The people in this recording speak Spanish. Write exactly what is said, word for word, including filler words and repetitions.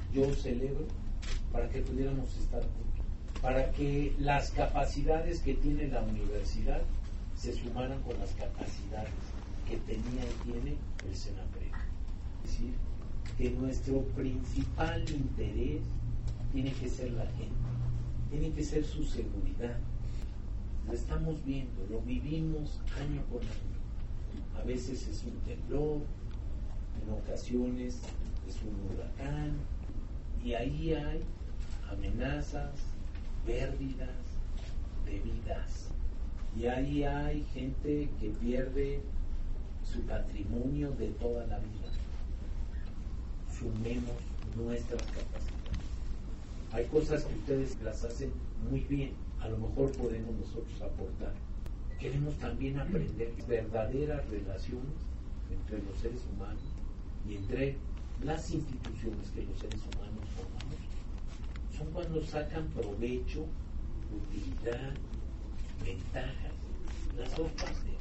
yo celebro para que pudiéramos estar juntos, para que las capacidades que tiene la universidad se sumaran con las capacidades que tenía y tiene el SENAPRED. Es decir, que nuestro principal interés tiene que ser la gente, tiene que ser su seguridad. Lo estamos viendo, lo vivimos año por año. A veces es un temblor, en ocasiones es un huracán, y ahí hay amenazas, pérdidas de vidas. Y ahí hay gente que pierde su patrimonio de toda la vida. Sumemos nuestras capacidades. Hay cosas que ustedes las hacen muy bien, a lo mejor podemos nosotros aportar. Queremos también aprender verdaderas relaciones entre los seres humanos y entre las instituciones que los seres humanos formamos. Son cuando sacan provecho, utilidad, ventajas, las dos partes.